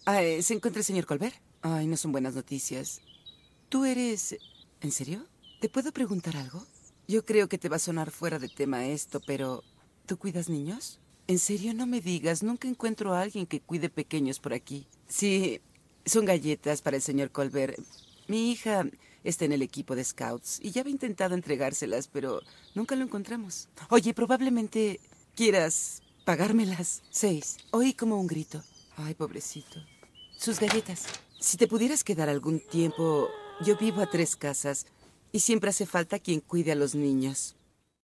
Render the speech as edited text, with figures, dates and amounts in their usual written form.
¿Se encuentra el señor Colbert? Ay, no son buenas noticias. ¿Tú eres... ¿En serio? ¿Te puedo preguntar algo? Yo creo que te va a sonar fuera de tema esto, pero... ¿Tú cuidas niños? ¿En serio? No me digas. Nunca encuentro a alguien que cuide pequeños por aquí. Sí, son galletas para el señor Colbert. Mi hija está en el equipo de Scouts y ya había intentado entregárselas, pero nunca lo encontramos. Oye, probablemente quieras pagármelas. 6. Oí como un grito. Ay, pobrecito. Sus galletas. Si te pudieras quedar algún tiempo, yo vivo a 3 casas y siempre hace falta quien cuide a los niños.